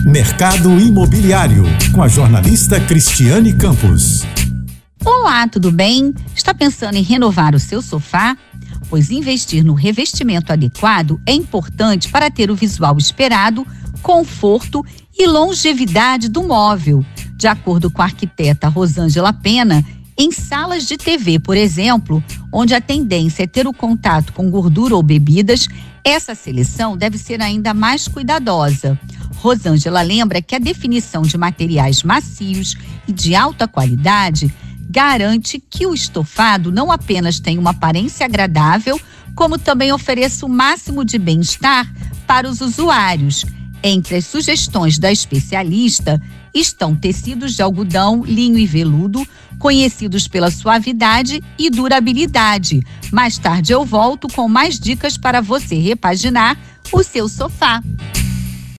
Mercado Imobiliário, com a jornalista Cristiane Campos. Olá, tudo bem? Está pensando em renovar o seu sofá? Pois investir no revestimento adequado é importante para ter o visual esperado, conforto e longevidade do móvel. De acordo com a arquiteta Rosângela Pena, em salas de TV, por exemplo, onde a tendência é ter o contato com gordura ou bebidas, essa seleção deve ser ainda mais cuidadosa. Rosângela lembra que a definição de materiais macios e de alta qualidade garante que o estofado não apenas tenha uma aparência agradável, como também ofereça o máximo de bem-estar para os usuários. Entre as sugestões da especialista estão tecidos de algodão, linho e veludo, conhecidos pela suavidade e durabilidade. Mais tarde eu volto com mais dicas para você repaginar o seu sofá.